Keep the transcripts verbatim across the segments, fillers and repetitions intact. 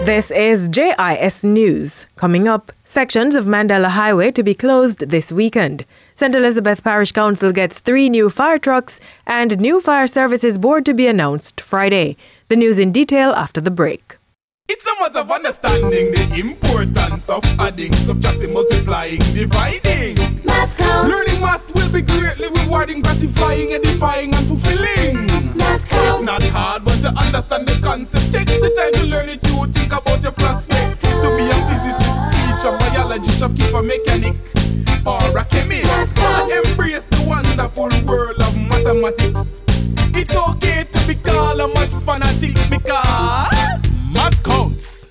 This is J I S News. Coming up, sections of Mandela Highway to be closed this weekend. Saint Elizabeth Parish Council gets three new fire trucks and new fire services board to be announced Friday. The news in detail after the break. It's a matter of understanding the importance of adding, subtracting, multiplying, dividing. Math counts. Learning math will be greatly rewarding, gratifying, edifying, and fulfilling. Math counts. It's not hard, but to understand the concept. Take the time to learn it. You think about your prospects. To be a physicist, teacher, biologist, shopkeeper, mechanic, or a chemist. So embrace the wonderful world of mathematics. It's okay to be called a maths fanatic because math counts.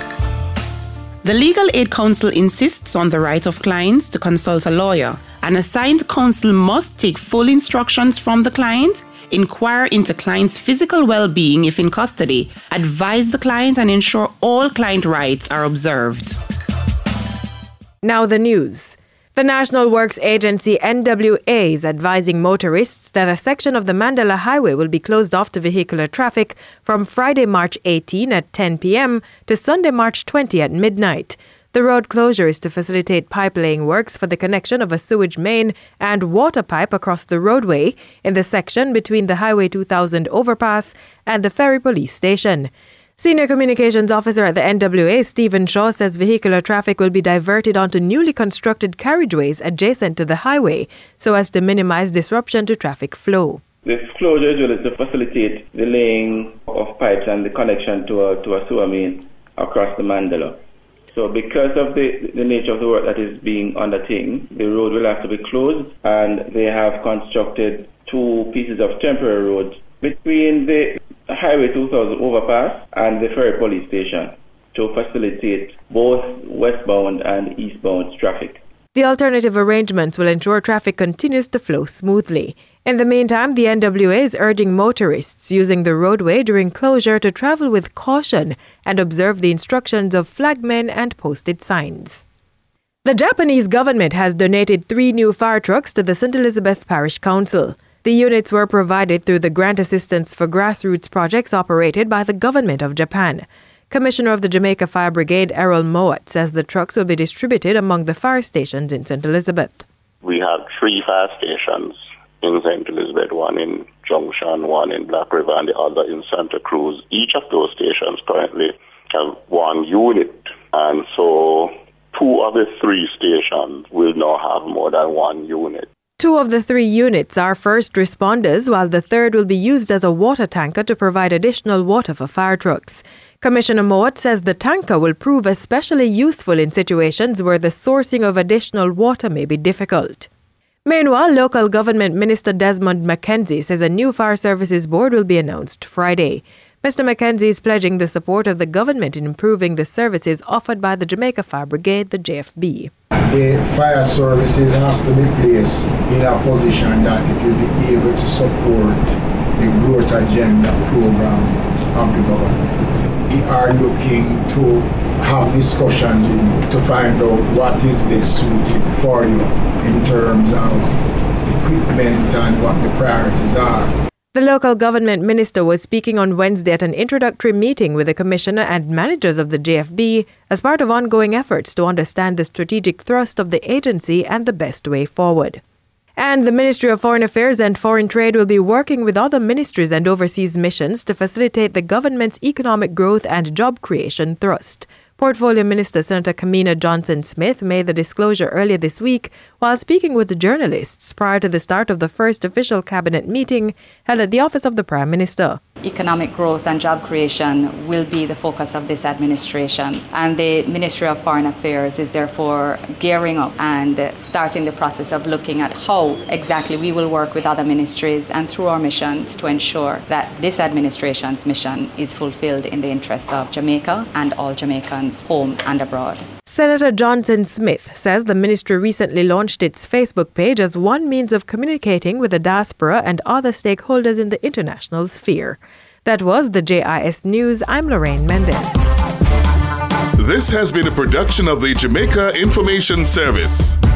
The Legal Aid Council insists on the right of clients to consult a lawyer. An assigned counsel must take full instructions from the client, inquire into client's physical well-being if in custody, advise the client, and ensure all client rights are observed. Now the news. The National Works Agency N W A is advising motorists that a section of the Mandela Highway will be closed off to vehicular traffic from Friday, March eighteenth at ten p.m. to Sunday, March twentieth at midnight. The road closure is to facilitate pipe-laying works for the connection of a sewage main and water pipe across the roadway in the section between the Highway two thousand overpass and the Ferry Police Station. Senior Communications Officer at the N W A, Stephen Shaw, says vehicular traffic will be diverted onto newly constructed carriageways adjacent to the highway so as to minimize disruption to traffic flow. This closure is really to facilitate the laying of pipes and the connection to a, to a sewer main across the Mandela. So because of the, the nature of the work that is being undertaken, the road will have to be closed, and they have constructed two pieces of temporary roads between the Highway two thousand overpass and the Ferry Police Station to facilitate both westbound and eastbound traffic. The alternative arrangements will ensure traffic continues to flow smoothly. In the meantime, the N W A is urging motorists using the roadway during closure to travel with caution and observe the instructions of flagmen and posted signs. The Japanese government has donated three new fire trucks to the Saint Elizabeth Parish Council. The units were provided through the Grant Assistance for Grassroots projects operated by the government of Japan. Commissioner of the Jamaica Fire Brigade, Errol Mowat, says the trucks will be distributed among the fire stations in Saint Elizabeth. We have three fire stations in Saint Elizabeth, one in Junction, one in Black River, and the other in Santa Cruz. Each of those stations currently have one unit, and so two of the three stations will now have more than one unit. Two of the three units are first responders, while the third will be used as a water tanker to provide additional water for fire trucks. Commissioner Mowat says the tanker will prove especially useful in situations where the sourcing of additional water may be difficult. Meanwhile, local government minister Desmond McKenzie says a new fire services board will be announced Friday. Mister McKenzie is pledging the support of the government in improving the services offered by the Jamaica Fire Brigade, the J F B. The fire services has to be placed in a position that it will be able to support the growth agenda program of the government. We are looking to have discussions with you to find out what is best suited for you in terms of equipment and what the priorities are. The local government minister was speaking on Wednesday at an introductory meeting with the commissioner and managers of the J F B as part of ongoing efforts to understand the strategic thrust of the agency and the best way forward. And the Ministry of Foreign Affairs and Foreign Trade will be working with other ministries and overseas missions to facilitate the government's economic growth and job creation thrust. Portfolio Minister Senator Kamina Johnson-Smith made the disclosure earlier this week while speaking with the journalists prior to the start of the first official cabinet meeting held at the office of the Prime Minister. Economic growth and job creation will be the focus of this administration, and the Ministry of Foreign Affairs is therefore gearing up and starting the process of looking at how exactly we will work with other ministries and through our missions to ensure that this administration's mission is fulfilled in the interests of Jamaica and all Jamaicans home and abroad. Senator Johnson-Smith says the ministry recently launched its Facebook page as one means of communicating with the diaspora and other stakeholders in the international sphere. That was the J I S News. I'm Lorraine Mendez. This has been a production of the Jamaica Information Service.